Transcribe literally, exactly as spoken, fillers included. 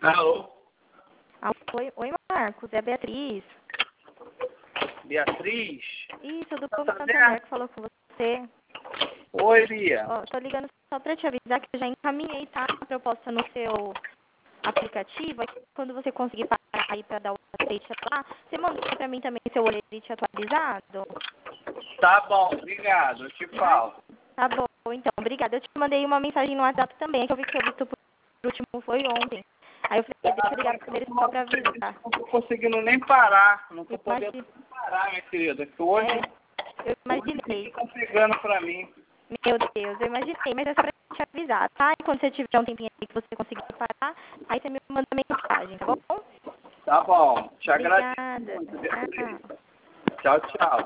Alô? Ah, Oi, oi, Marcos, é a Beatriz. Beatriz? Isso, do Tá Povo fazendo? Santander que falou com você. Oi, Bia. Ó, tô ligando só pra te avisar que eu já encaminhei, tá, a proposta no seu aplicativo. Aí quando você conseguir parar aí pra dar o update lá, você manda pra mim também seu olerite atualizado? Tá bom, obrigado. Eu te falo. Tá bom, então, obrigada. Eu te mandei uma mensagem no WhatsApp também, que eu vi que seu visto por último foi ontem. Aí eu falei, deixa eu ligar primeiro só pra avisar. Não tô conseguindo nem parar. Não tô podendo Imagina- parar, minha querida. Que hoje, É, eu hoje imaginei. estão pegando pra mim. Meu Deus, eu imaginei, mas é só pra te avisar, tá? E quando você tiver um tempinho aí que você conseguir parar, aí você me manda mensagem, tá bom? Tá bom. Te agradeço Obrigada. muito, Beatriz. Tchau. Tchau, tchau.